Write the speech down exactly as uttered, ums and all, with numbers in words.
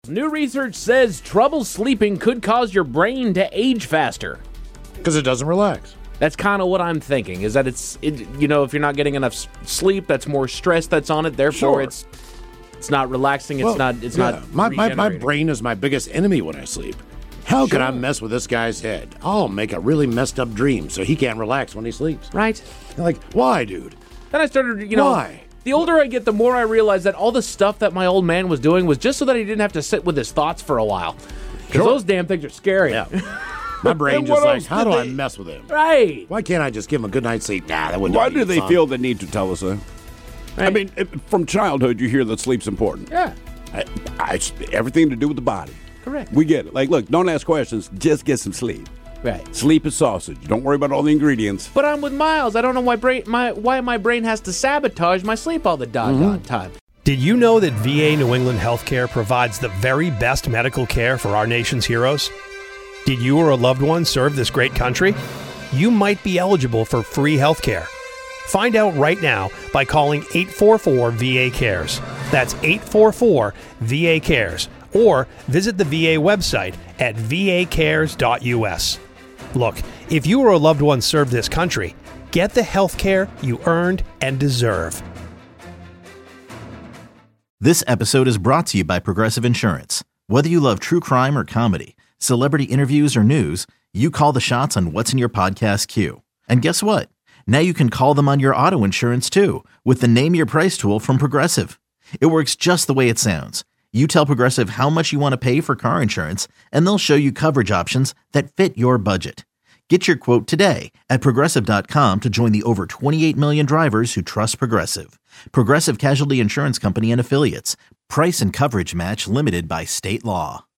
New research says trouble sleeping could cause your brain to age faster. Because it doesn't relax. That's kind of what I'm thinking, is that it's, it, you know, if you're not getting enough sleep, that's more stress that's on it. Therefore, Sure. it's it's not relaxing. It's Well, not It's yeah. not my, my, my regenerating. brain is my biggest enemy when I sleep. How can I Sure. mess with this guy's head? I'll make a really messed up dream so he can't relax when he sleeps. Right? Like, why, dude? Then I started, you know, Why? the older I get, the more I realize that all the stuff that my old man was doing was just so that he didn't have to sit with his thoughts for a while. Because Sure. those damn things are scary. Yeah. My brain And just what like, else how did do I they- mess with him? Right. Why can't I just give him a good night's sleep? Nah, that wouldn't Why be do they fun. feel the need to tell us that? I Right. mean, it- from childhood, you hear that sleep's important. Yeah. I, I, it's everything to do with the body. Correct. We get it. Like, look, don't ask questions. Just get some sleep. Right. Sleep is sausage. Don't worry about all the ingredients. But I'm with Miles. I don't know why brain my why my brain has to sabotage my sleep all the doggone time. Did you know that V A New England Healthcare provides the very best medical care for our nation's heroes? Did you or a loved one serve this great country? You might be eligible for free healthcare. Find out right now by calling eight four four V A cares. That's eight four four V A cares. Or visit the V A website at v a cares dot u s. Look, if you or a loved one served this country, get the health care you earned and deserve. This episode is brought to you by Progressive Insurance. Whether you love true crime or comedy, celebrity interviews or news, you call the shots on what's in your podcast queue. And guess what? Now you can call them on your auto insurance too with the Name Your Price tool from Progressive. It works just the way it sounds. You tell Progressive how much you want to pay for car insurance, and they'll show you coverage options that fit your budget. Get your quote today at progressive dot com to join the over twenty-eight million drivers who trust Progressive. Progressive Casualty Insurance Company and Affiliates. Price and coverage match limited by state law.